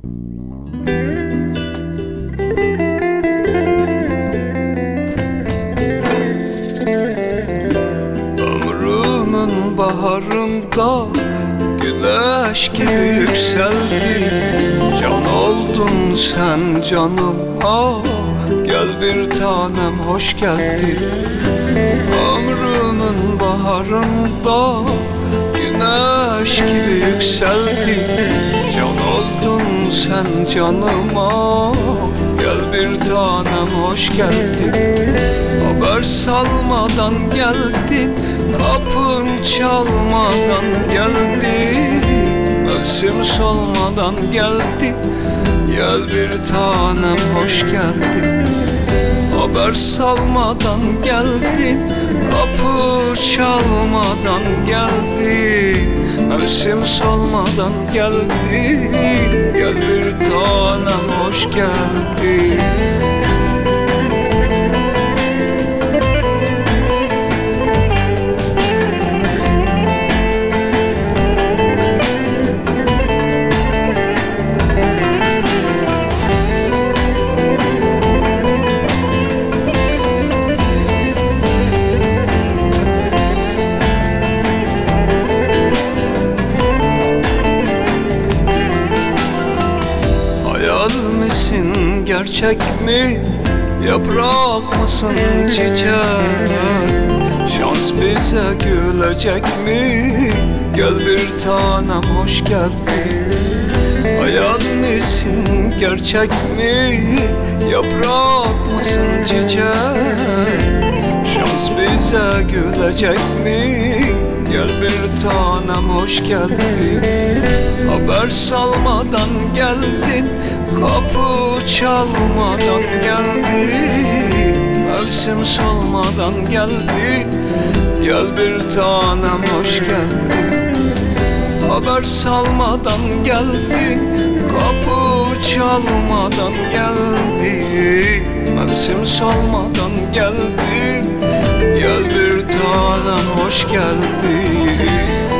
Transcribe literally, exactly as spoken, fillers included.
Ömrümün baharında güneş gibi yükseldi. Can oldun sen canım, ah gel bir tanem hoş geldin. Ömrümün baharında güneş gibi yükseldi. Can oldun sen canım, ah gel bir tanem hoş geldin. Haber salmadan geldin, kapın çalmadan geldin, mevsim solmadan geldin. Gel bir tanem hoş geldin. Haber salmadan geldin, kapı çalmadan geldin, mevsim solmadan geldin. Gel bir tanem hoş geldin. Misin gerçek mi, yaprak mısın çiçek? Şans bize gülecek mi? Gel bir tanem hoş geldin. Hayal misin gerçek mi, yaprak mısın çiçek? Şans bize gülecek mi? Gel bir tanem hoş geldin. Haber salmadan geldin, kapı çalmadan geldin, mevsim solmadan geldin. Gel bir tanem hoş geldin. Haber salmadan geldin, kapı çalmadan geldin, mevsim solmadan geldin. Gel bir tanem hoş geldin.